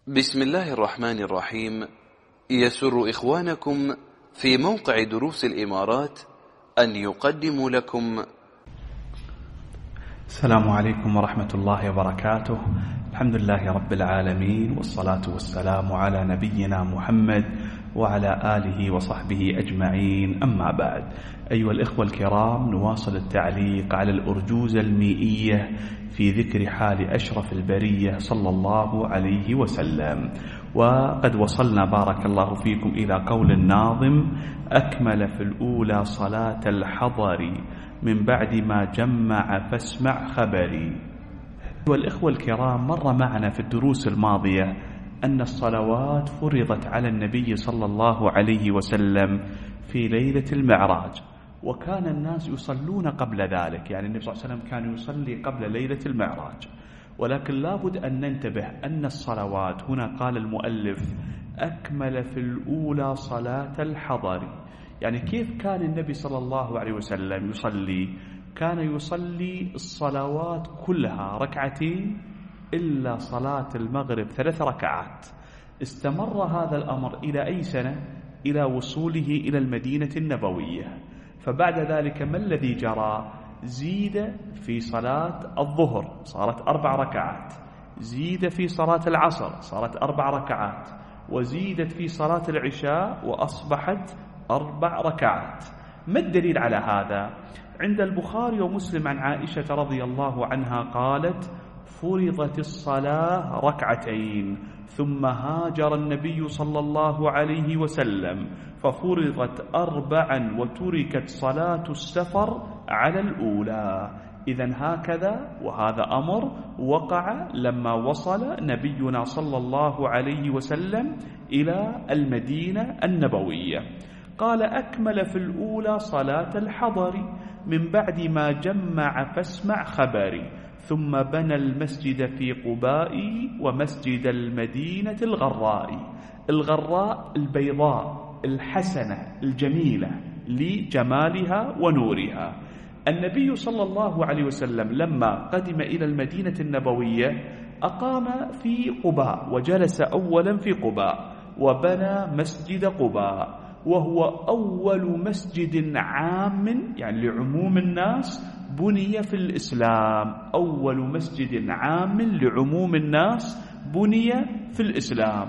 بسم الله الرحمن الرحيم. يسر إخوانكم في موقع دروس الإمارات أن يقدموا لكم. السلام عليكم ورحمة الله وبركاته. الحمد لله رب العالمين، والصلاة والسلام على نبينا محمد وعلى آله وصحبه أجمعين، أما بعد. أيها الإخوة الكرام، نواصل التعليق على الأرجوزة المئية في ذكر حال أشرف البرية صلى الله عليه وسلم. وقد وصلنا بارك الله فيكم إلى قول الناظم: أكمل في الأولى صلاة الحضر من بعد ما جمع فاسمع خبري. والإخوة الكرام، مر معنا في الدروس الماضية أن الصلوات فرضت على النبي صلى الله عليه وسلم في ليلة المعراج، وكان الناس يصلون قبل ذلك، يعني النبي صلى الله عليه وسلم كان يصلي قبل ليلة المعراج. ولكن لابد أن ننتبه أن الصلوات هنا قال المؤلف أكمل في الأولى صلاة الحضر، يعني كيف كان النبي صلى الله عليه وسلم يصلي؟ كان يصلي الصلوات كلها ركعتين إلا صلاة المغرب 3 ركعات. استمر هذا الأمر إلى أي سنة؟ إلى وصوله إلى المدينة النبوية. فبعد ذلك ما الذي جرى؟ زيد في صلاة الظهر صارت 4 ركعات، زيد في صلاة العصر صارت 4 ركعات، وزيدت في صلاة العشاء وأصبحت 4 ركعات. ما الدليل على هذا؟ عند البخاري ومسلم عن عائشة رضي الله عنها قالت: فرضت الصلاة 2 ركعتين ثم هاجر النبي صلى الله عليه وسلم ففرضت 4 وتركت صلاة السفر على الأولى. إذن هكذا، وهذا أمر وقع لما وصل نبينا صلى الله عليه وسلم إلى المدينة النبوية. قال: أكمل في الأولى صلاة الحضر من بعد ما جمع فاسمع خبري، ثم بنى المسجد في قباء ومسجد المدينة الغراء. الغراء البيضاء الحسنة الجميلة لجمالها ونورها. النبي صلى الله عليه وسلم لما قدم إلى المدينة النبوية أقام في قباء، وجلس أولا في قباء وبنى مسجد قباء، وهو أول مسجد عام يعني لعموم الناس بني في الإسلام. أول مسجد عام لعموم الناس بني في الإسلام،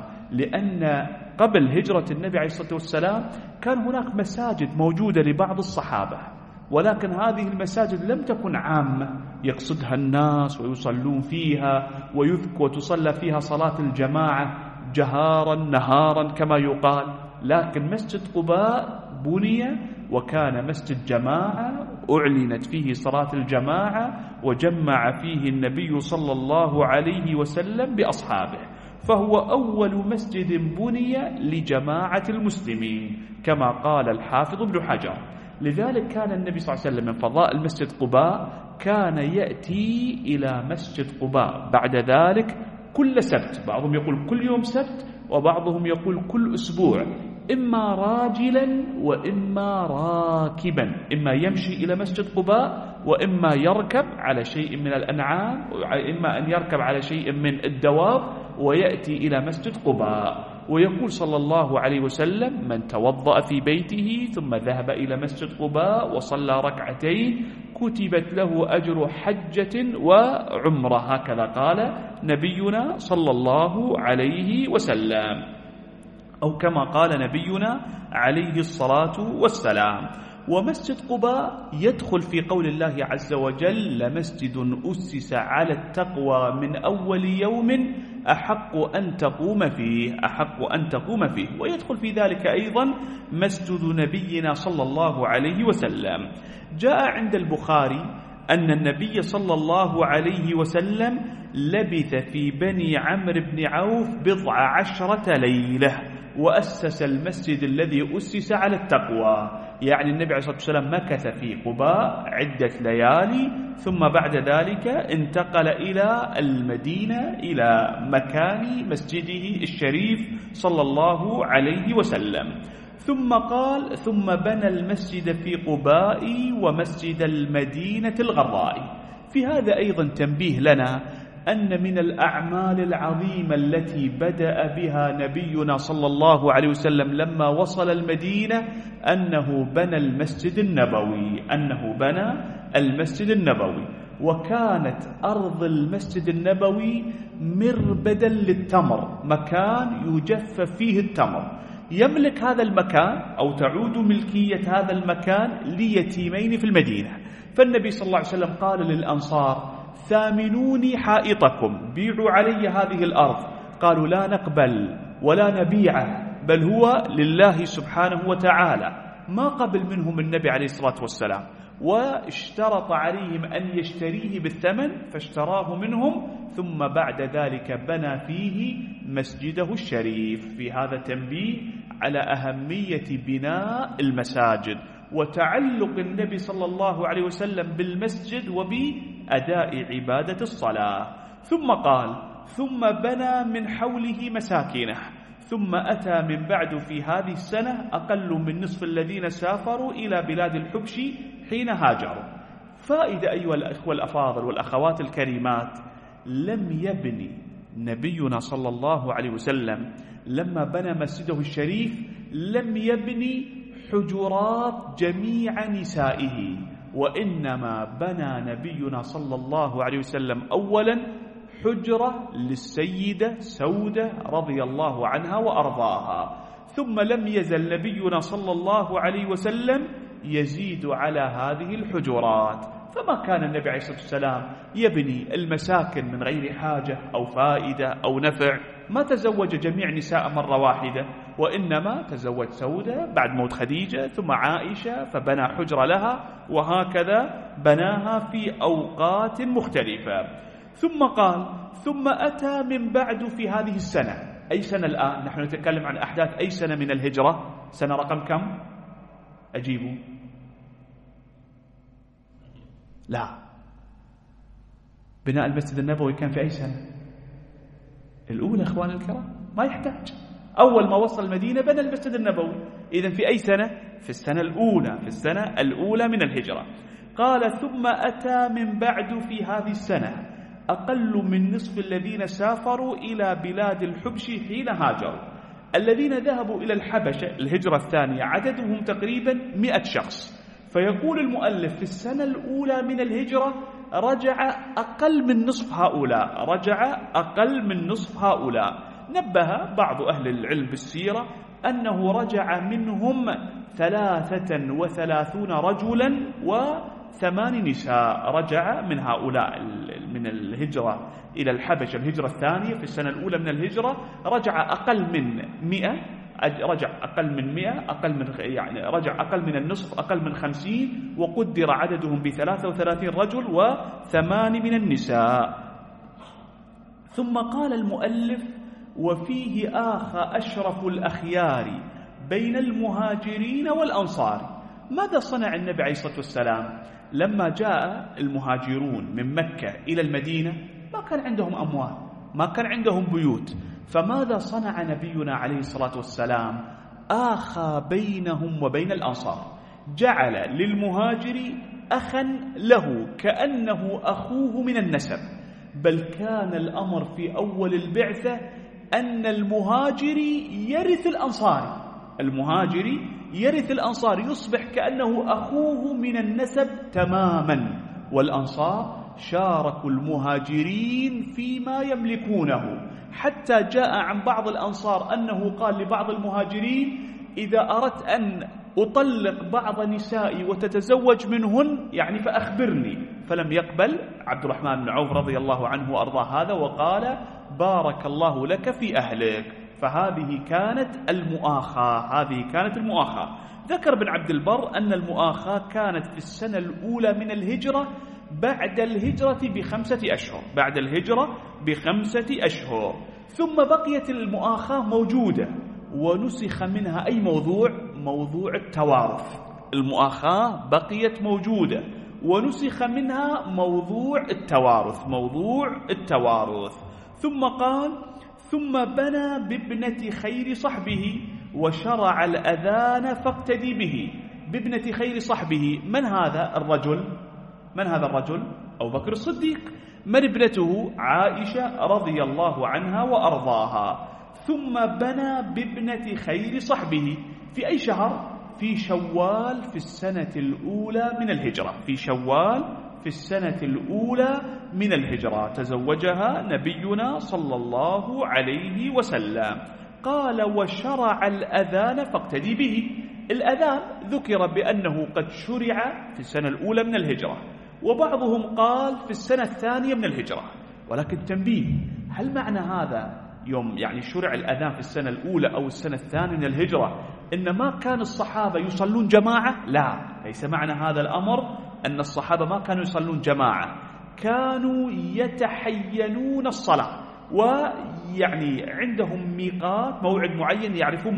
لأن قبل هجرة النبي عليه الصلاة والسلام كان هناك مساجد موجودة لبعض الصحابة، ولكن هذه المساجد لم تكن عامة يقصدها الناس ويصلون فيها وتصلى فيها صلاة الجماعة جهارا نهارا كما يقال. لكن مسجد قباء بني وكان مسجد جماعة، أعلنت فيه صلاة الجماعة وجمع فيه النبي صلى الله عليه وسلم بأصحابه، فهو أول مسجد بني لجماعة المسلمين كما قال الحافظ ابن حجر. لذلك كان النبي صلى الله عليه وسلم من فضائل مسجد قباء كان يأتي إلى مسجد قباء بعد ذلك كل سبت، بعضهم يقول كل يوم سبت وبعضهم يقول كل أسبوع، إما راجلا وإما راكبا، إما يمشي إلى مسجد قباء وإما يركب على شيء من الأنعام، وإما أن يركب على شيء من الدواب ويأتي إلى مسجد قباء. ويقول صلى الله عليه وسلم: من توضأ في بيته ثم ذهب إلى مسجد قباء وصلى 2 ركعتين كتبت له أجر حجة وعمرة، هكذا قال نبينا صلى الله عليه وسلم، أو كما قال نبينا عليه الصلاة والسلام. ومسجد قباء يدخل في قول الله عز وجل: لمسجد أسس على التقوى من أول يوم أحق أن تقوم فيه، أحق أن تقوم فيه. ويدخل في ذلك أيضا مسجد نبينا صلى الله عليه وسلم. جاء عند البخاري أن النبي صلى الله عليه وسلم لبث في بني عمرو بن عوف 14 ليلة وأسس المسجد الذي أسس على التقوى، يعني النبي عليه الصلاة والسلام مكث في قباء عدة ليالي، ثم بعد ذلك انتقل إلى المدينة إلى مكان مسجده الشريف صلى الله عليه وسلم. ثم قال: ثم بنى المسجد في قباء ومسجد المدينة الغراء. في هذا أيضا تنبيه لنا أن من الأعمال العظيمة التي بدأ بها نبينا صلى الله عليه وسلم لما وصل المدينة أنه بنى المسجد النبوي، وكانت أرض المسجد النبوي مربدا للتمر، مكان يجفف فيه التمر. يملك هذا المكان أو تعود ملكية هذا المكان ليتيمين في المدينة. فالنبي صلى الله عليه وسلم قال للأنصار: ثامنوني حائطكم، بيعوا علي هذه الأرض. قالوا: لا نقبل ولا نبيعه، بل هو لله سبحانه وتعالى. ما قبل منهم النبي عليه الصلاة والسلام، واشترط عليهم أن يشتريه بالثمن، فاشتراه منهم، ثم بعد ذلك بنى فيه مسجده الشريف. في هذا تنبيه على أهمية بناء المساجد وتعلق النبي صلى الله عليه وسلم بالمسجد وبأداء عبادة الصلاة. ثم قال: ثم بنى من حوله مساكنه، ثم أتى من بعد في هذه السنة أقل من نصف الذين سافروا إلى بلاد الحبش حين هاجروا. فائدة أيها الأخوة الأفاضل والأخوات الكريمات، لم يبني نبينا صلى الله عليه وسلم لما بنى مسجده الشريف لم يبني حجرات جميع نسائه، وإنما بنى نبينا صلى الله عليه وسلم أولا حجرة للسيدة سودة رضي الله عنها وأرضاها، ثم لم يزل نبينا صلى الله عليه وسلم يزيد على هذه الحجرات. فما كان النبي عليه الصلاة والسلام يبني المساكن من غير حاجة أو فائدة أو نفع. ما تزوج جميع نساء مرة واحدة، وإنما تزوج سودة بعد موت خديجة، ثم عائشة فبنى حجرة لها، وهكذا بناها في أوقات مختلفة. ثم قال: ثم أتى من بعد في هذه السنة. أي سنة الآن؟ نحن نتكلم عن أحداث أي سنة من الهجرة؟ سنة رقم كم؟ أجيبوا. لا، بناء المسجد النبوي كان في أي سنة؟ الأولى إخوان الكرام، ما يحتاج. أول ما وصل المدينة بنى المسجد النبوي. إذن في أي سنة؟ في السنة الأولى من الهجرة. قال: ثم أتى من بعد في هذه السنة أقل من نصف الذين سافروا إلى بلاد الحبش حين هاجروا. الذين ذهبوا إلى الحبشة الهجرة الثانية عددهم تقريبا 100 شخص. فيقول المؤلف: في السنة الأولى من الهجرة رجع أقل من نصف هؤلاء. نبه بعض أهل العلم بالسيرة أنه رجع منهم 33 رجلا و8 نساء. رجع من هؤلاء من الهجرة إلى الحبشة الهجرة الثانية في السنة الأولى من الهجرة رجع أقل من 100، رجع أقل من النصف، أقل من 50، وقدر عددهم ب33 رجل و8 من النساء. ثم قال المؤلف: وفيه آخى أشرف الأخيار بين المهاجرين والأنصار. ماذا صنع النبي عليه الصلاة والسلام لما جاء المهاجرون من مكة إلى المدينة؟ ما كان عندهم أموال، ما كان عندهم بيوت. فماذا صنع نبينا عليه الصلاة والسلام؟ آخى بينهم وبين الأنصار، جعل للمهاجر أخا له كأنه أخوه من النسب. بل كان الأمر في أول البعثة أن المهاجر يرث الأنصار، يصبح كأنه أخوه من النسب تماما. والأنصار شاركوا المهاجرين فيما يملكونه، حتى جاء عن بعض الأنصار أنه قال لبعض المهاجرين: إذا أردت أن أطلق بعض نسائي وتتزوج منهن يعني فأخبرني. فلم يقبل عبد الرحمن بن عوف رضي الله عنه وأرضاه هذا، وقال: بارك الله لك في أهلك. فهذه كانت المؤاخاة. ذكر ابن عبد البر أن المؤاخاة كانت في السنة الأولى من الهجرة بعد الهجرة ب5 أشهر. ثم بقيت المؤاخاة موجودة ونسخ منها أي موضوع التوارث. المؤاخاة بقيت موجودة ونسخ منها موضوع التوارث. ثم قال: ثم بنى بابنة خير صحبه وشرع الأذان فاقتدي به. بابنة خير صحبه، من هذا الرجل؟ أبو بكر الصديق. من ابنته؟ عائشة رضي الله عنها وأرضاها. ثم بنى بابنة خير صحبه في أي شهر؟ في شوال في السنة الأولى من الهجرة. في شوال في السنة الأولى من الهجرة تزوجها نبينا صلى الله عليه وسلم. قال: وشرع الأذان فاقتدي به. الأذان ذكر بأنه قد شرع في السنة الأولى من الهجرة، وبعضهم قال في السنة الثانية من الهجرة. ولكن تنبيه، هل معنى هذا يوم يعني شرع الأذان في السنة الأولى أو السنة الثانية من الهجرة إن ما كان الصحابة يصلون جماعة؟ لا، ليس معنى هذا الأمر أن الصحابة ما كانوا يصلون جماعة، كانوا يتحينون الصلاة، ويعني عندهم ميقات، موعد معين يعرفون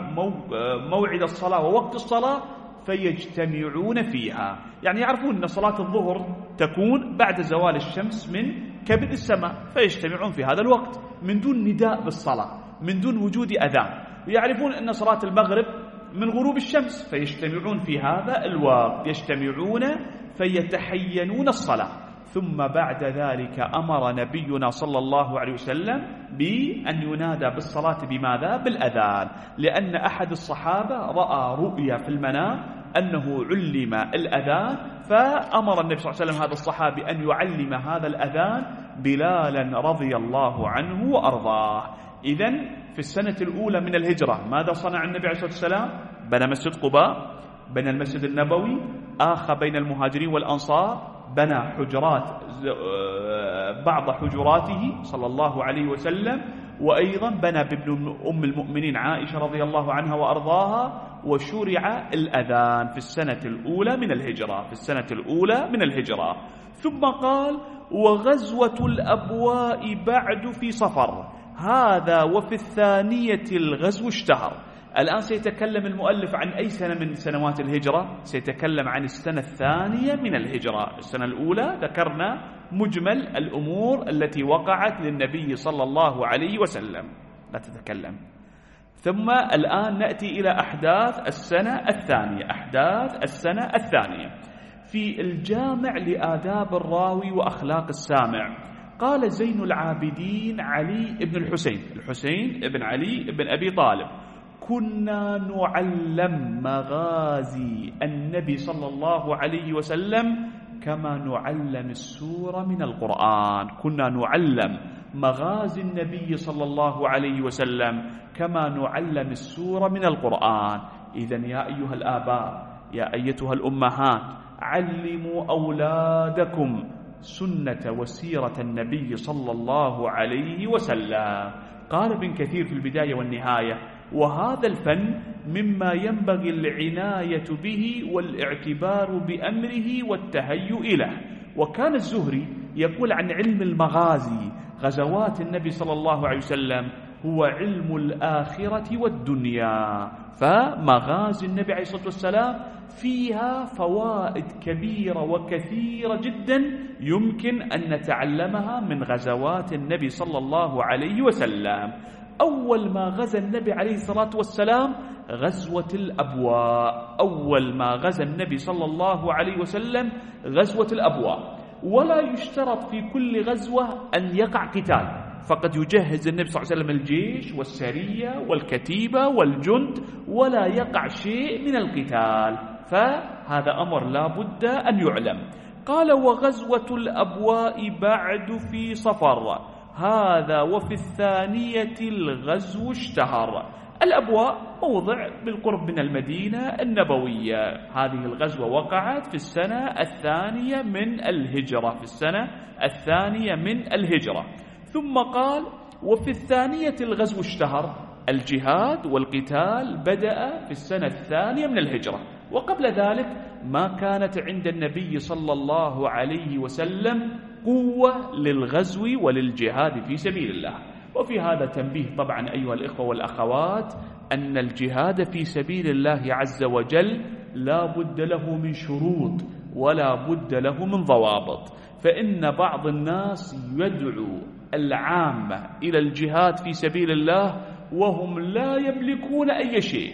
موعد الصلاة ووقت الصلاة فيجتمعون فيها. يعني يعرفون أن صلاة الظهر تكون بعد زوال الشمس من كبد السماء، فيجتمعون في هذا الوقت من دون نداء بالصلاة، من دون وجود أذان. ويعرفون أن صلاة المغرب من غروب الشمس، فيجتمعون في هذا الوقت، يجتمعون فيتحينون الصلاة. ثم بعد ذلك أمر نبينا صلى الله عليه وسلم بأن ينادى بالصلاة. بماذا؟ بالأذان، لأن أحد الصحابة رأى رؤيا في المنام أنه علم الأذان، فأمر النبي صلى الله عليه وسلم هذا الصحابي أن يعلم هذا الأذان بلالا رضي الله عنه وأرضاه. إذن في السنة الأولى من الهجرة ماذا صنع النبي عليه الصلاة والسلام؟ بنى مسجد قباء، بنى المسجد النبوي، آخى بين المهاجرين والأنصار، بنى حجرات بعض حجراته صلى الله عليه وسلم، وأيضا بنى بابن أم المؤمنين عائشة رضي الله عنها وأرضاها، وشرع الأذان في السنة الأولى من الهجرة، في السنة الأولى من الهجرة. ثم قال: وغزوة الأبواء بعد في صفر، هذا وفي الثانية الغزو اشتهر. الآن سيتكلم المؤلف عن أي سنة من سنوات الهجرة؟ سيتكلم عن السنة الثانية من الهجرة. السنة الأولى ذكرنا مجمل الأمور التي وقعت للنبي صلى الله عليه وسلم، لا تتكلم. ثم الآن نأتي إلى أحداث السنة الثانية. أحداث السنة الثانية في الجامع لآداب الراوي وأخلاق السامع. قال زين العابدين علي بن الحسين بن علي بن أبي طالب: كنا نعلم مغازي النبي صلى الله عليه وسلم كما نعلم السورة من القرآن. كنا نعلم مغازي النبي صلى الله عليه وسلم كما نعلم السورة من القرآن. إذن يا أيها الآباء، يا أيتها الأمهات، علموا أولادكم سنة وسيرة النبي صلى الله عليه وسلم. قال ابن كثير في البداية والنهاية: وهذا الفن مما ينبغي العناية به والاعتبار بأمره والتهيؤ له. وكان الزهري يقول عن علم المغازي، غزوات النبي صلى الله عليه وسلم، هو علم الآخرة والدنيا. فمغازي النبي عليه الصلاة والسلام فيها فوائد كبيرة وكثيرة جدا يمكن أن نتعلمها من غزوات النبي صلى الله عليه وسلم. أول ما غزا النبي عليه الصلاة والسلام غزوة الأبواء. أول ما غزا النبي صلى الله عليه وسلم غزوة الأبواء. ولا يشترط في كل غزوة أن يقع قتال، فقد يجهز النبي صلى الله عليه وسلم الجيش والسرية والكتيبة والجند، ولا يقع شيء من القتال، فهذا أمر لا بد أن يعلم. قال: وغزوة الأبواء بعد في صفر، هذا وفي الثانية الغزو اشتهر. الأبواء موضع بالقرب من المدينة النبوية. هذه الغزوة وقعت في السنة الثانية من الهجرة، في السنة الثانية من الهجرة. ثم قال: وفي الثانية الغزو اشتهر. الجهاد والقتال بدأ في السنة الثانية من الهجرة، وقبل ذلك ما كانت عند النبي صلى الله عليه وسلم قوة للغزو وللجهاد في سبيل الله. وفي هذا تنبيه طبعا أيها الإخوة والأخوات، أن الجهاد في سبيل الله عز وجل لا بد له من شروط ولا بد له من ضوابط. فإن بعض الناس يدعو العامة إلى الجهاد في سبيل الله وهم لا يملكون أي شيء،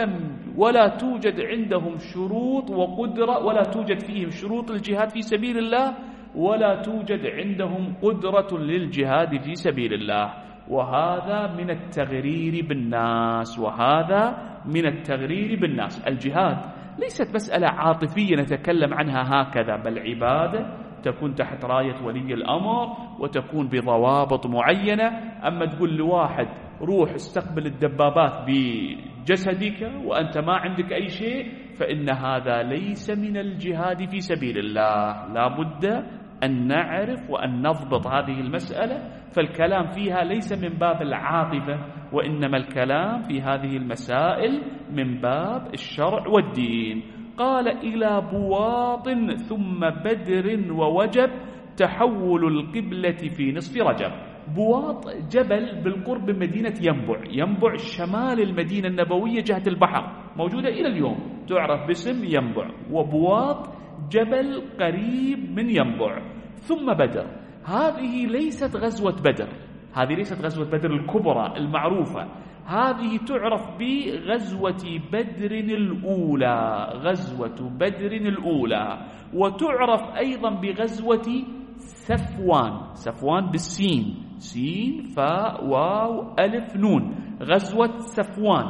ولا توجد عندهم شروط وقدرة، ولا توجد فيهم شروط الجهاد في سبيل الله، ولا توجد عندهم قدرة للجهاد في سبيل الله. وهذا من التغرير بالناس، وهذا من التغرير بالناس. الجهاد ليست مسألة عاطفية نتكلم عنها هكذا، بل عبادة تكون تحت راية ولي الأمر وتكون بضوابط معينة. أما تقول لواحد روح استقبل الدبابات بجسدك وأنت ما عندك أي شيء، فإن هذا ليس من الجهاد في سبيل الله. لا بد أن نعرف وأن نضبط هذه المسألة، فالكلام فيها ليس من باب العاطفة، وإنما الكلام في هذه المسائل من باب الشرع والدين. قال إلى بواط ثم بدر ووجب تحول القبلة في نصف رجب. بواط جبل بالقرب من مدينة ينبع. ينبع شمال المدينة النبوية جهة البحر، موجودة إلى اليوم، تعرف باسم ينبع. وبواط جبل قريب من ينبع. ثم بدر. هذه ليست غزوة بدر، هذه ليست غزوة بدر الكبرى المعروفة، هذه تعرف بغزوة بدر الأولى، غزوة بدر الأولى. وتعرف أيضا بغزوة سفوان، سفوان بالسين، سين فاء واو ألف نون، غزوة سفوان.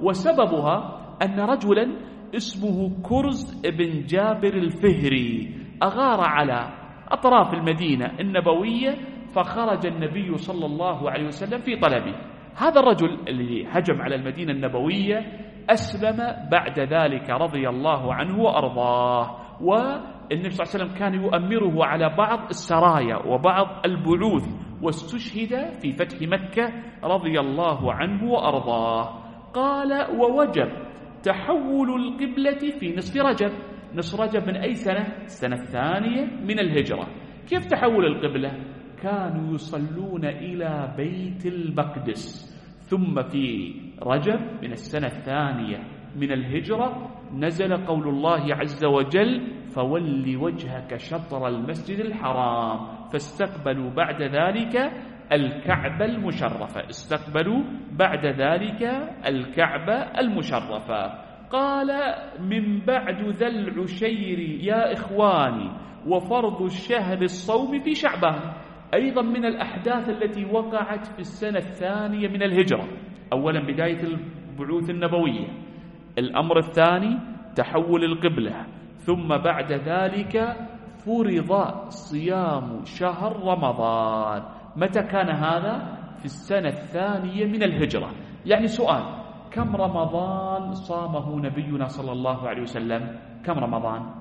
وسببها أن رجلا اسمه كرز بن جابر الفهري أغار على أطراف المدينة النبوية، فخرج النبي صلى الله عليه وسلم في طلبه. هذا الرجل الذي هجم على المدينة النبوية أسلم بعد ذلك رضي الله عنه وأرضاه. والنبي صلى الله عليه وسلم كان يؤمره على بعض السرايا وبعض البعوث، واستشهد في فتح مكة رضي الله عنه وأرضاه. قال ووجب تحول القبلة في نصف رجب. نصف رجب من أي سنة؟ السنة الثانية من الهجرة. كيف تحول القبلة؟ كانوا يصلون إلى بيت المقدس، ثم في رجب من السنة الثانية من الهجرة نزل قول الله عز وجل فول وجهك شطر المسجد الحرام، فاستقبلوا بعد ذلك الكعبة المشرفة، استقبلوا بعد ذلك الكعبة المشرفة. قال من بعد ذا العشير يا إخواني وفرض الشهر الصوم في شعبان. أيضا من الأحداث التي وقعت في السنة الثانية من الهجرة. أولا بداية البعوث النبوية، الأمر الثاني تحول القبلة، ثم بعد ذلك فرض صيام شهر رمضان. متى كان هذا؟ في السنة الثانية من الهجرة. يعني سؤال، كم رمضان صامه نبينا صلى الله عليه وسلم؟ كم رمضان؟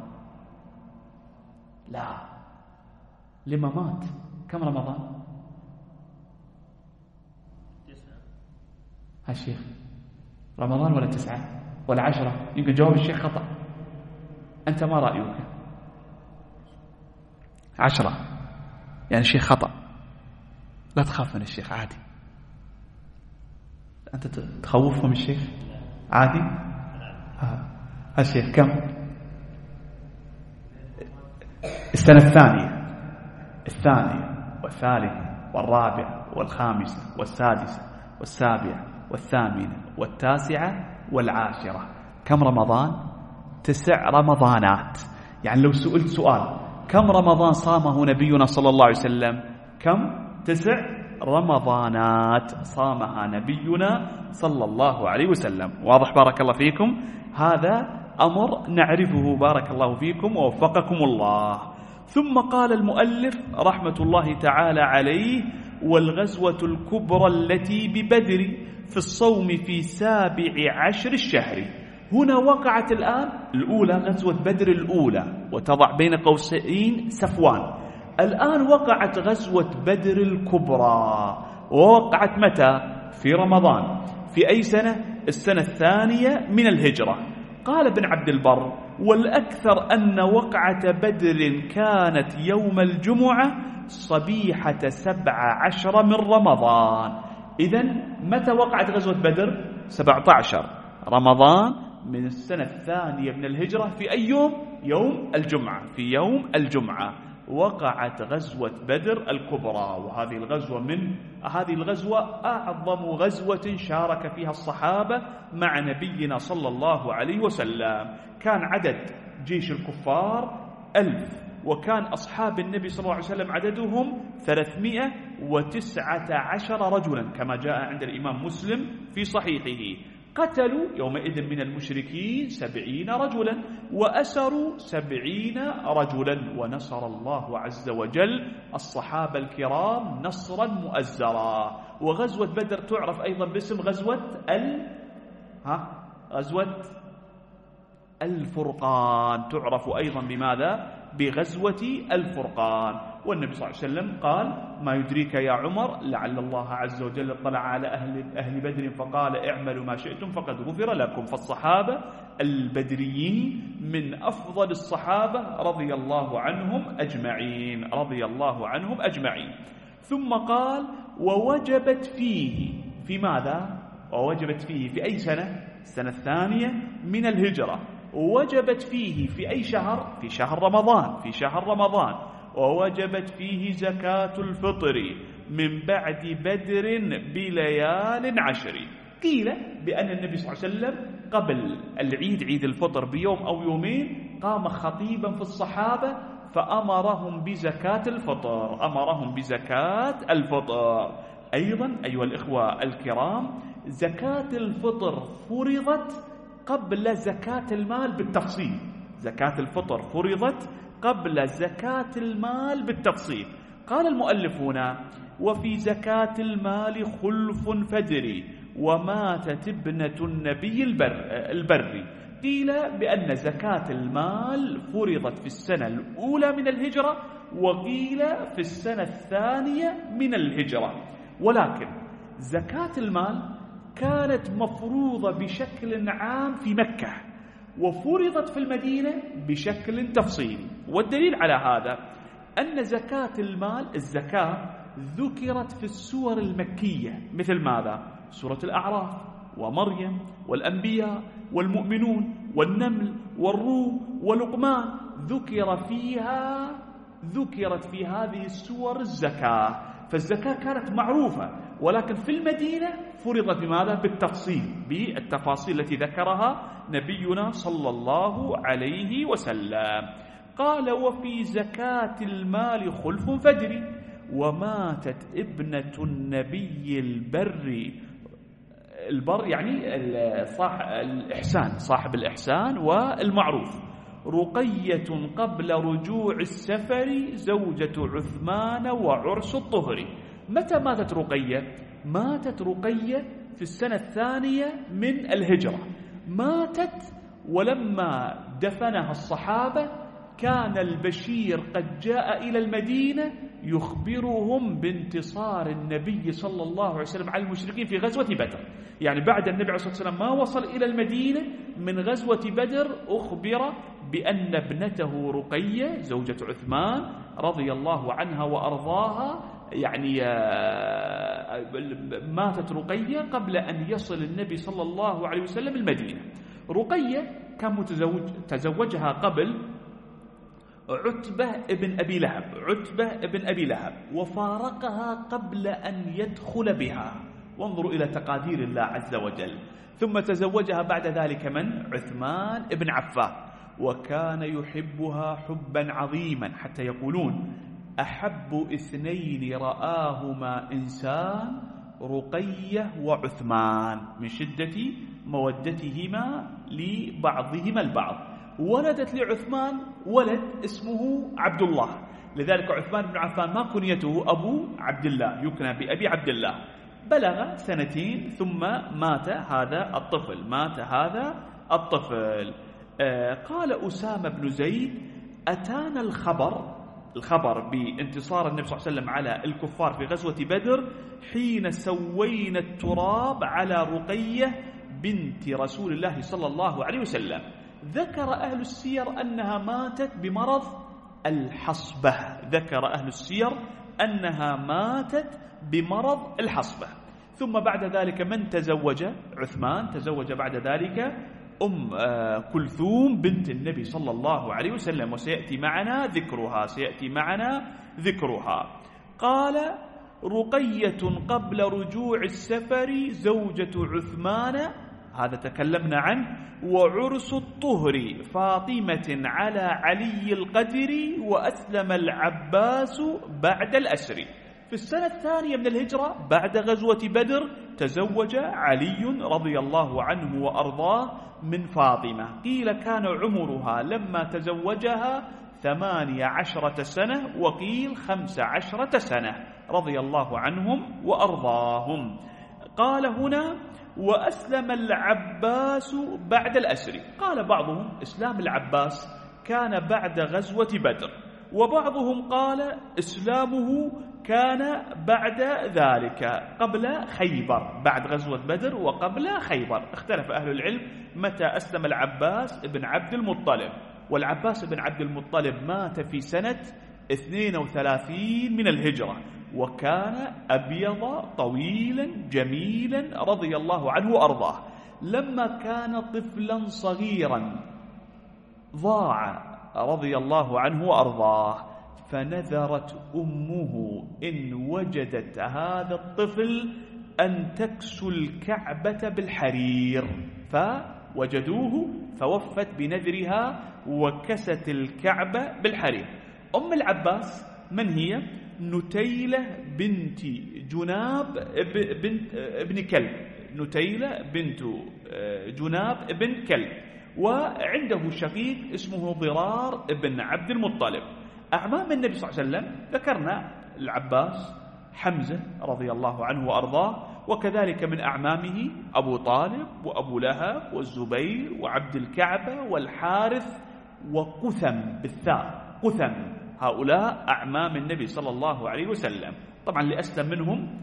لا، لما مات. كم رمضان؟ 9. الشيخ رمضان ولا 9 ولا 10؟ يمكن جواب الشيخ خطأ. أنت ما رأيك؟ 10. يعني الشيخ خطأ. لا تخاف من الشيخ، عادي. أنت تخوف من الشيخ؟ عادي. الشيخ كم؟ السنة الثانية والثالثة والرابعة والخامسة والسادسة والسابعة والثامنة والتاسعة والعاشرة. كم رمضان؟ 9 رمضانات. يعني لو سئلت سؤال كم رمضان صامه نبينا صلى الله عليه وسلم؟ كم؟ 9 رمضانات صامها نبينا صلى الله عليه وسلم. واضح؟ بارك الله فيكم. هذا أمر نعرفه بارك الله فيكم ووفقكم الله. ثم قال المؤلف رحمة الله تعالى عليه والغزوة الكبرى التي ببدر في الصوم في 17 الشهر. هنا وقعت الآن الأولى، غزوة بدر الأولى، وتضع بين قوسين سفوان. الآن وقعت غزوة بدر الكبرى، ووقعت متى؟ في رمضان. في أي سنة؟ السنة الثانية من الهجرة. قال ابن عبد البر والأكثر أن وقعة بدر كانت يوم الجمعة صبيحة 17 من رمضان. إذن متى وقعت غزوة بدر؟ 17 رمضان من السنة الثانية من الهجرة. في أي يوم؟ يوم الجمعة. في يوم الجمعة وقعت غزوة بدر الكبرى. وهذه الغزوة أعظم غزوة شارك فيها الصحابة مع نبينا صلى الله عليه وسلم. كان عدد جيش الكفار 1000 وكان أصحاب النبي صلى الله عليه وسلم عددهم 319 رجلا كما جاء عند الإمام مسلم في صحيحه. قتلوا يومئذ من المشركين 70 رجلا وأسروا 70 رجلا، ونصر الله عز وجل الصحابة الكرام نصرا مؤزرا. وغزوة بدر تعرف أيضا باسم غزوة الفرقان، تعرف أيضا بماذا؟ بغزوة الفرقان. والنبي صلى الله عليه وسلم قال: ما يدريك يا عمر لعل الله عز وجل اطلع على أهل بدر فقال: اعملوا ما شئتم فقد غفر لكم. فالصحابة البدريين من أفضل الصحابة رضي الله عنهم أجمعين. ثم قال: ووجبت فيه، في ماذا؟ ووجبت فيه في أي سنة؟ السنة الثانية من الهجرة. ووجبت فيه في أي شهر؟ في شهر رمضان. ووجبت فيه زكاة الفطر من بعد بدر بليال 10. قيل بأن النبي صلى الله عليه وسلم قبل العيد، عيد الفطر، بيوم أو يومين قام خطيبا في الصحابة فأمرهم بزكاة الفطر. أيضا أيها الإخوة الكرام، زكاة الفطر فرضت قبل زكاة المال بالتفصيل. زكاة الفطر فرضت قبل زكاة المال بالتفصيل. قال المؤلفون: وفي زكاة المال خلف فدري وماتت ابنة النبي البري. قيل بأن زكاة المال فرضت في السنة الأولى من الهجرة، وقيل في السنة الثانية من الهجرة. ولكن زكاة المال كانت مفروضة بشكل عام في مكة، وفرضت في المدينة بشكل تفصيلي. والدليل على هذا أن زكاة المال، الزكاة ذكرت في السور المكية، مثل ماذا؟ سورة الأعراف ومريم والأنبياء والمؤمنون والنمل والروم ولقمان، ذكرت في هذه السور الزكاة. فالزكاة كانت معروفة، ولكن في المدينة فرضت بماذا؟ بالتفصيل، بالتفاصيل التي ذكرها نبينا صلى الله عليه وسلم. قال: وفي زكاة المال خلف فدري وماتت ابنة النبي البر يعني صاحب الإحسان والمعروف، رقية قبل رجوع السفر زوجة عثمان وعرس الطهر. متى ماتت رقية؟ ماتت رقية في السنة الثانية من الهجرة. ماتت ولما دفنها الصحابة كان البشير قد جاء إلى المدينة يخبرهم بانتصار النبي صلى الله عليه وسلم على المشركين في غزوة بدر. يعني بعد النبي عليه الصلاة والسلام ما وصل إلى المدينة من غزوة بدر أخبر بأن ابنته رقية زوجة عثمان رضي الله عنها وأرضاها يعني ماتت رقية قبل أن يصل النبي صلى الله عليه وسلم المدينة. رقية كان تزوجها قبل عتبة ابن أبي لهب وفارقها قبل أن يدخل بها، وانظروا إلى تقادير الله عز وجل. ثم تزوجها بعد ذلك من؟ عثمان ابن عفان، وكان يحبها حبا عظيما، حتى يقولون: أحب اثنين رآهما إنسان رقية وعثمان من شدة مودتهما لبعضهما البعض. ولدت لعثمان ولد اسمه عبد الله، لذلك عثمان بن عفان ما كنيته أبو عبد الله، يكنى بأبي عبد الله. بلغ 2 ثم مات هذا الطفل. قال أسامة بن زيد: أتانا الخبر بانتصار النبي صلى الله عليه وسلم على الكفار في غزوة بدر حين سوينا التراب على رقية بنت رسول الله صلى الله عليه وسلم. ذكر أهل السير أنها ماتت بمرض الحصبة. ثم بعد ذلك من تزوج؟ عثمان تزوج بعد ذلك كلثوم بنت النبي صلى الله عليه وسلم، وسيأتي معنا ذكرها. قال: رقية قبل رجوع السفر زوجة عثمان هذا تكلمنا عنه. وعرس الطهر فاطمة على علي القدر، وأسلم العباس بعد الأسر. في السنة الثانية من الهجرة بعد غزوة بدر تزوج علي رضي الله عنه وأرضاه من فاطمة. قيل كان عمرها لما تزوجها 18 سنة، وقيل 15 سنة، رضي الله عنهم وأرضاهم. قال هنا وأسلم العباس بعد الأسر. قال بعضهم إسلام العباس كان بعد غزوة بدر، وبعضهم قال إسلامه كان بعد ذلك قبل خيبر، بعد غزوة بدر وقبل خيبر. اختلف أهل العلم متى أسلم العباس بن عبد المطلب. والعباس بن عبد المطلب مات في سنة 32 من الهجرة، وكان أبيض طويلا جميلا رضي الله عنه وأرضاه. لما كان طفلا صغيرا ضاع رضي الله عنه وأرضاه، فنذرت أمه إن وجدت هذا الطفل أن تكسو الكعبة بالحرير، فوجدوه فوفت بنذرها وكست الكعبة بالحرير. أم العباس من هي؟ نتيلة بنت جناب بنت ابن كلب، نتيلة بنت جناب ابن كلب، وعنده شقيق اسمه ضرار ابن عبد المطلب. أعمام النبي صلى الله عليه وسلم ذكرنا العباس، حمزة رضي الله عنه وأرضاه، وكذلك من أعمامه أبو طالب وأبو لهب والزبير وعبد الكعبة والحارث وقثم بالثاء، قثم. هؤلاء أعمام النبي صلى الله عليه وسلم. طبعا لأسلم منهم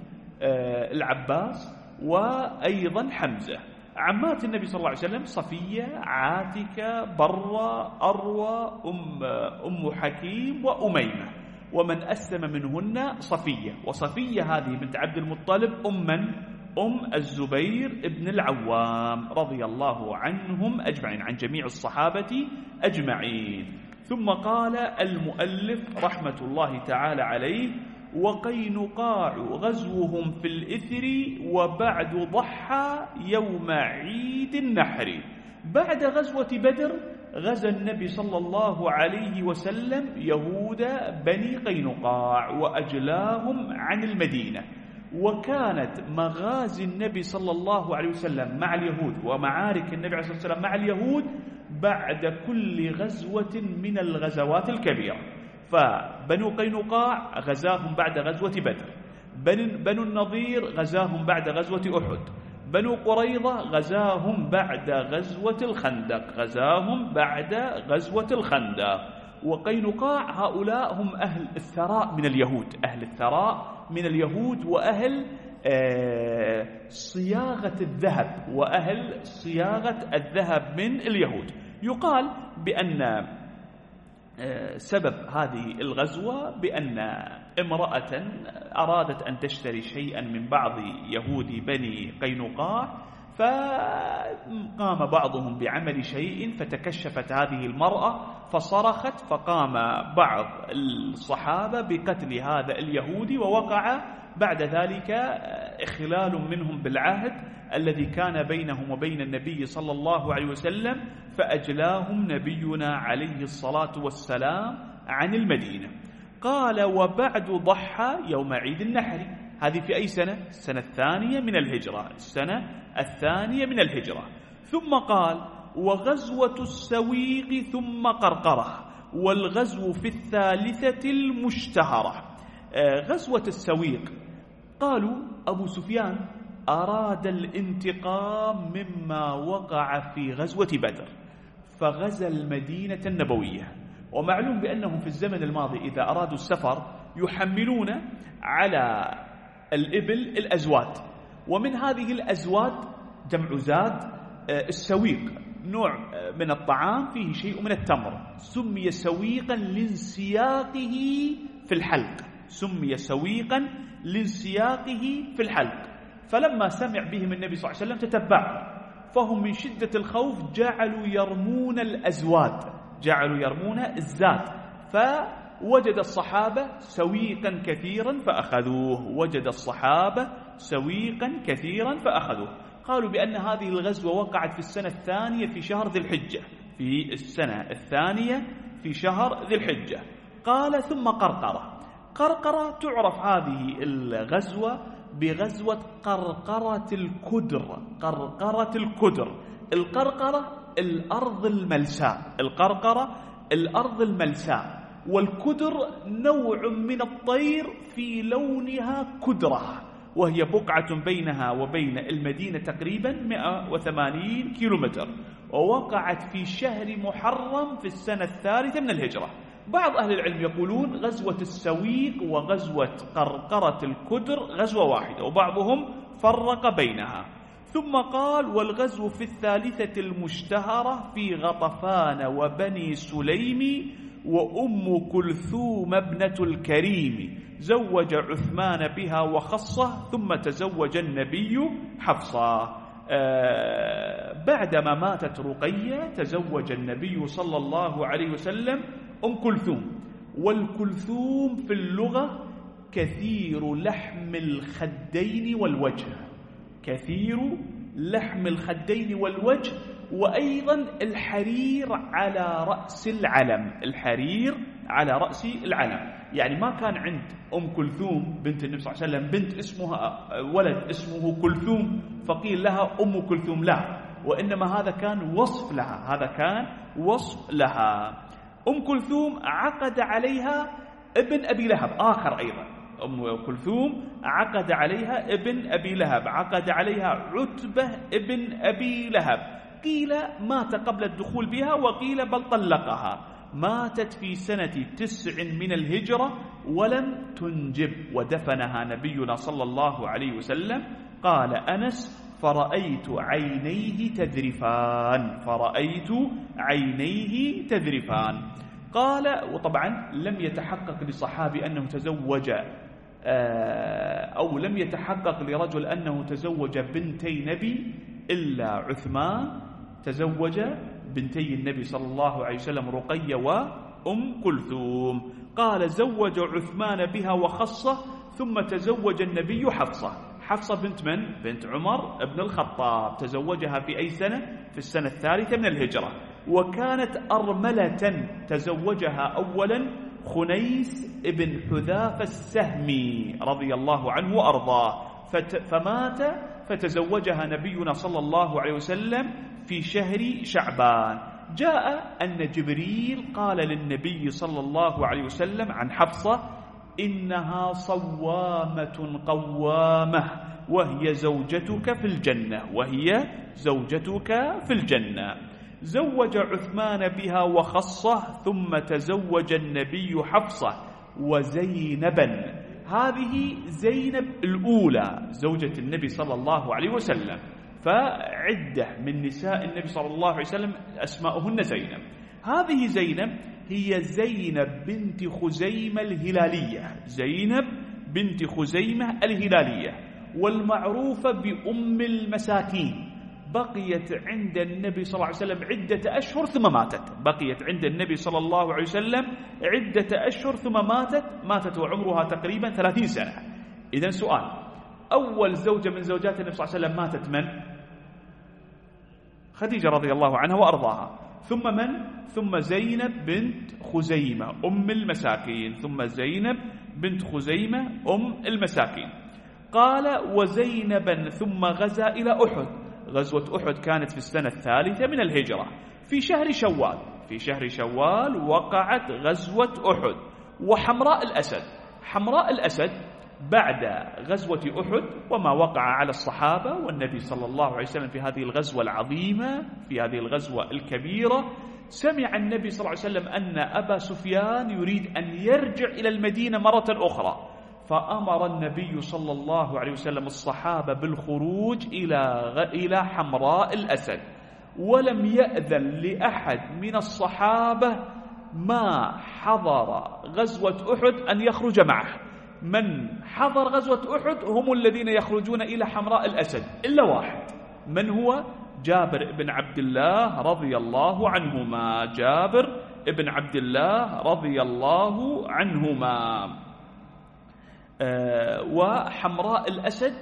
العباس وأيضا حمزة. عمات النبي صلى الله عليه وسلم صفية، عاتكة، برة، أروى، أم حكيم وأميمة. ومن أسلم منهن صفية، وصفية هذه بنت عبد المطلب أم الزبير ابن العوام رضي الله عنهم أجمعين، عن جميع الصحابة أجمعين. ثم قال المؤلف رحمة الله تعالى عليه: وقينقاع غزوهم في الإثر وبعد ضحى يوم عيد النحر. بعد غزوة بدر غزا النبي صلى الله عليه وسلم يهود بني قينقاع وأجلاهم عن المدينة. وكانت مغازي النبي صلى الله عليه وسلم مع اليهود ومعارك النبي عليه الصلاة والسلام مع اليهود بعد كل غزوة من الغزوات الكبيرة. فبنو قينقاع غزاهم بعد غزوة بدر، بنو النضير غزاهم بعد غزوة أحد، بنو قريظة غزاهم بعد غزوة الخندق، غزاهم بعد غزوة الخندق. وقينقاع هؤلاء هم أهل الثراء من اليهود، أهل الثراء من اليهود، وأهل صياغة الذهب، وأهل صياغة الذهب من اليهود. يقال بأن سبب هذه الغزوة بأن امرأة أرادت أن تشتري شيئا من بعض يهود بني قينقاع، فقام بعضهم بعمل شيء فتكشفت هذه المرأة فصرخت، فقام بعض الصحابة بقتل هذا اليهودي، ووقع بعد ذلك إخلال منهم بالعهد الذي كان بينهم وبين النبي صلى الله عليه وسلم، فأجلاهم نبينا عليه الصلاة والسلام عن المدينة. قال: وبعد ضحى يوم عيد النحر. هذه في أي سنة؟ السنة الثانية من الهجرة، السنة الثانية من الهجرة. ثم قال: وغزوة السويق ثم قرقرة، والغزو في الثالثة المشتهرة. غزوة السويق قالوا أبو سفيان أراد الانتقام مما وقع في غزوة بدر، فغزا المدينة النبوية. ومعلوم بأنهم في الزمن الماضي إذا أرادوا السفر يحملون على الإبل الأزواد، ومن هذه الأزواد جمع زاد السويق، نوع من الطعام فيه شيء من التمر، سمي سويقا لانسياقه في الحلق، سمي سويقا لانسياقه في الحلق. فلما سمع بهم النبي صلى الله عليه وسلم تتبعوا، فهم من شدة الخوف جعلوا يرمون الأزواد، جعلوا يرمون الزاد، فوجد الصحابة سويقا كثيرا فأخذوه، وجد الصحابة سويقا كثيرا فأخذوه. قالوا بأن هذه الغزوة وقعت في السنة الثانية في شهر ذي الحجة، في السنة الثانية في شهر ذي الحجة. قال ثم قرقرة. قرقرة تعرف هذه الغزوة بغزوة قرقرة الكدر. قرقرة الكدر، القرقرة الأرض الملساء، القرقرة الأرض الملساء، والكدر نوع من الطير في لونها كدرة، وهي بقعة بينها وبين المدينة تقريبا 180 كيلومتر، ووقعت في شهر محرم في السنة الثالثة من الهجرة. بعض أهل العلم يقولون غزوة السويق وغزوة قرقرة الكدر غزوة واحدة، وبعضهم فرق بينها. ثم قال والغزو في الثالثة المشتهرة في غطفان وبني سليم وأم كلثوم ابنة الكريم، زوج عثمان بها وخصه، ثم تزوج النبي حفصة. بعدما ماتت رقية تزوج النبي صلى الله عليه وسلم أم كلثوم. والكلثوم في اللغة كثير لحم الخدين والوجه، كثير لحم الخدين والوجه، وأيضا الحرير على رأس العلم، الحرير على رأس العلم. يعني ما كان عند أم كلثوم بنت النبي صلى الله عليه وسلم بنت اسمها ولد اسمه كلثوم فقيل لها أم كلثوم، لا، وإنما هذا كان وصف لها، هذا كان وصف لها. أم كلثوم عقد عليها ابن أبي لهب آخر أيضا، أم كلثوم عقد عليها ابن أبي لهب، عقد عليها عتبة ابن أبي لهب، قيل مات قبل الدخول بها وقيل بل طلقها. ماتت في سنة 9 من الهجرة ولم تنجب، ودفنها نبينا صلى الله عليه وسلم. قال أنس فرأيت عينيه تذرفان، فرأيت عينيه تذرفان. قال وطبعا لم يتحقق لصحابي أنه تزوج أو لم يتحقق لرجل أنه تزوج بنتي نبي إلا عثمان تزوج بنتي النبي صلى الله عليه وسلم رقية وأم كلثوم. قال زوج عثمان بها وخصه، ثم تزوج النبي حفصة. حفصة بنت من؟ بنت عمر بن الخطاب، تزوجها في أي سنة؟ في السنة الثالثة من الهجرة، وكانت أرملة. تزوجها أولا خنيس ابن حذافة السهمي رضي الله عنه وأرضاه، فمات، فتزوجها نبينا صلى الله عليه وسلم في شهر شعبان. جاء أن جبريل قال للنبي صلى الله عليه وسلم عن حفصة إنها صوامة قوامة وهي زوجتك في الجنة، وهي زوجتك في الجنة. زوج عثمان بها وخصه، ثم تزوج النبي حفصة وزينبا. هذه زينب الأولى زوجة النبي صلى الله عليه وسلم، فعدة من نساء النبي صلى الله عليه وسلم أسماؤهن زينب. هذه زينب هي زينب بنت خزيمة الهلالية، زينب بنت خزيمة الهلالية، والمعروفة بأم المساكين. بقيت عند النبي صلى الله عليه وسلم عدة أشهر ثم ماتت، بقيت عند النبي صلى الله عليه وسلم عدة أشهر ثم ماتت وعمرها تقريبا 30 سنة. إذن سؤال، أول زوجة من زوجات النبي صلى الله عليه وسلم ماتت من؟ خديجة رضي الله عنها وأرضاها. ثم من؟ ثم زينب بنت خزيمة أم المساكين، ثم زينب بنت خزيمة أم المساكين. قال وزينبا ثم غزا إلى أحد. غزوة أحد كانت في السنة الثالثة من الهجرة في شهر شوال، في شهر شوال وقعت غزوة أحد. وحمراء الأسد، حمراء الأسد بعد غزوة أحد وما وقع على الصحابة والنبي صلى الله عليه وسلم في هذه الغزوة العظيمة، في هذه الغزوة الكبيرة، سمع النبي صلى الله عليه وسلم أن أبا سفيان يريد أن يرجع إلى المدينة مرة أخرى، فأمر النبي صلى الله عليه وسلم الصحابة بالخروج إلى حمراء الأسد، ولم يأذن لأحد من الصحابة ما حضر غزوة أحد أن يخرج معه. من حضر غزوة أحد هم الذين يخرجون إلى حمراء الأسد إلا واحد، من هو؟ جابر بن عبد الله رضي الله عنهما، جابر بن عبد الله رضي الله عنهما. وحمراء الأسد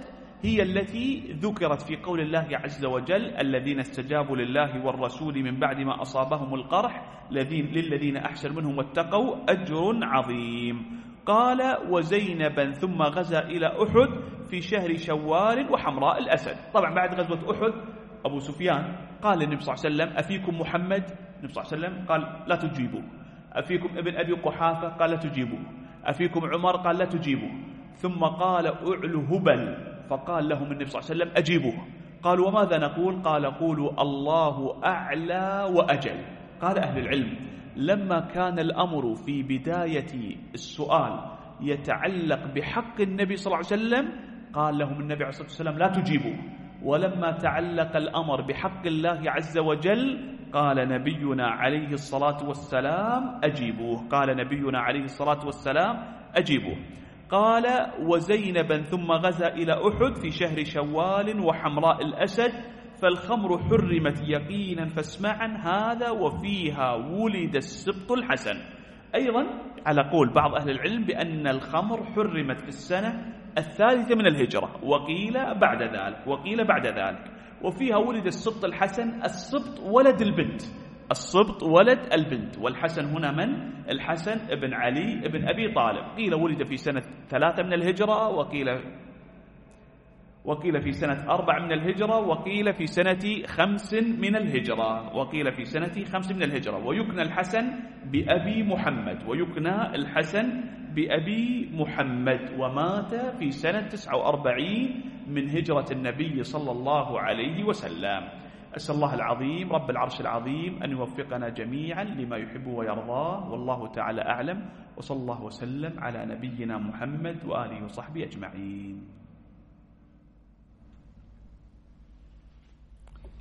هي التي ذكرت في قول الله عز وجل: الذين استجابوا لله والرسول من بعد ما أصابهم القرح للذين أحسنوا منهم واتقوا أجر عظيم. قال: وزينبا ثم غزا إلى أحد في شهر شوال وحمراء الأسد. طبعا بعد غزوة أحد أبو سفيان قال للنبي صلى الله عليه وسلم: أفيكم محمد؟ النبي صلى الله عليه وسلم قال: لا تجيبوا. أفيكم ابن أبي قحافة؟ قال: لا تجيبوا. أفيكم عمر؟ قال: لا تجيبوا. ثم قال: أعلو هبل، فقال لهم النبي صلى الله عليه وسلم: أجيبوه. قالوا: وماذا نقول؟ قال: قولوا الله أعلى وأجل. قال أهل العلم: لما كان الأمر في بداية السؤال يتعلق بحق النبي صلى الله عليه وسلم قال لهم النبي عليه الصلاة والسلام: لا تجيبوا. ولما تعلق الأمر بحق الله عز وجل قال نبينا عليه الصلاة والسلام: أجيبوه. قال نبينا عليه الصلاة والسلام: أجيبوه. قال: وزينبا ثم غزا إلى أحد في شهر شوال وحمراء الأسد، فالخمر حرمت يقينا فاسمعا هذا وفيها ولد السبط الحسن. أيضا على قول بعض أهل العلم بأن الخمر حرمت في السنة 3 من الهجرة، وقيل بعد ذلك، وفيها ولد السبط الحسن. السبط ولد البنت، السبط ولد البنت، والحسن هنا من؟ الحسن ابن علي ابن أبي طالب. قيل ولد في سنة 3 من الهجرة، وقيل في سنة 4 من الهجرة، وقيل في سنة 5 من الهجرة، ويكنى الحسن بأبي محمد، ومات في سنة 49 من هجرة النبي صلى الله عليه وسلم. أسأل الله العظيم رب العرش العظيم أن يوفقنا جميعا لما يحب ويرضاه، والله تعالى أعلم، وصلى الله وسلم على نبينا محمد وآله وصحبه أجمعين.